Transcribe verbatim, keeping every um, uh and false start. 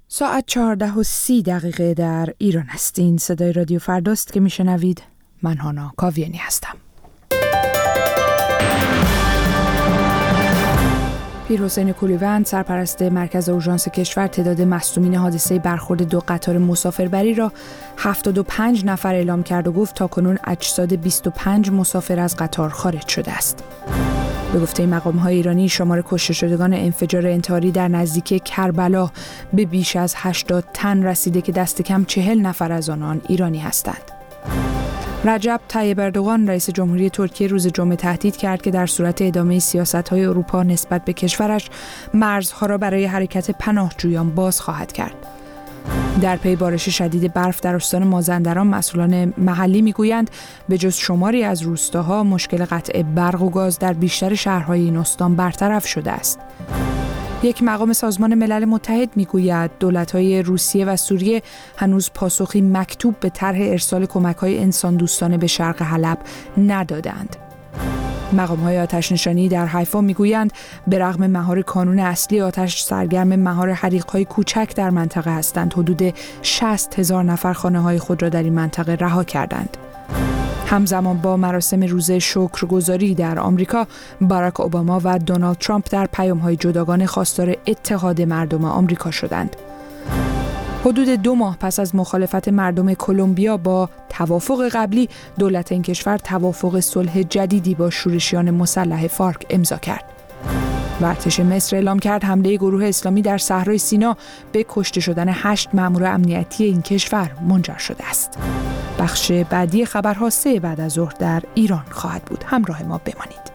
ساعت چهارده و سی دقیقه در ایران هستین. صدای رادیو فرداست که میشنوید. من هانا کاویانی هستم. پیرحسین کولیوند، سرپرست مرکز اورژانس کشور، تعداد مصدومین حادثه برخورد دو قطار مسافربری را هفتاد و پنج نفر اعلام کرد و گفت تاکنون اجساد بیست و پنج مسافر از قطار خارج شده است. به گفته مقام‌های ایرانی، شمار کشته شدگان انفجار انتحاری در نزدیکی کربلا به بیش از هشتاد تن رسیده که دست کم چهل نفر از آنان ایرانی هستند. رجب طیب اردوغان، رئیس جمهوری ترکیه، روز جمعه تهدید کرد که در صورت ادامه سیاست‌های اروپا نسبت به کشورش مرزها را برای حرکت پناهجویان باز خواهد کرد. در پی بارش شدید برف در استان مازندران، مسئولان محلی میگویند به جز شماری از روستاها مشکل قطع برق و گاز در بیشتر شهرهای این استان برطرف شده است. یک مقام سازمان ملل متحد میگوید دولت‌های روسیه و سوریه هنوز پاسخی مکتوب به طرح ارسال کمک‌های انسان دوستانه به شرق حلب ندادند. مقام‌های آتش‌نشانی در حیفا میگویند به رغم مهار کانون اصلی آتش، سرگرم مهار حریق‌های کوچک در منطقه هستند. حدود شصت هزار نفر خانه‌های خود را در این منطقه رها کردند. همزمان با مراسم روز شکرگزاری در آمریکا، باراک اوباما و دونالد ترامپ در پیام‌های جداگانه خواستار اتحاد مردم آمریکا شدند. حدود دو ماه پس از مخالفت مردم کلمبیا با توافق قبلی، دولت این کشور توافق صلح جدیدی با شورشیان مسلح فارک امضا کرد. و ارتش مصر اعلام کرد حمله گروه اسلامی در صحرای سینا به کشته شدن هشت مأمور امنیتی این کشور منجر شده است. بخش بعدی خبرها سه بعد از ظهر در ایران خواهد بود. همراه ما بمانید.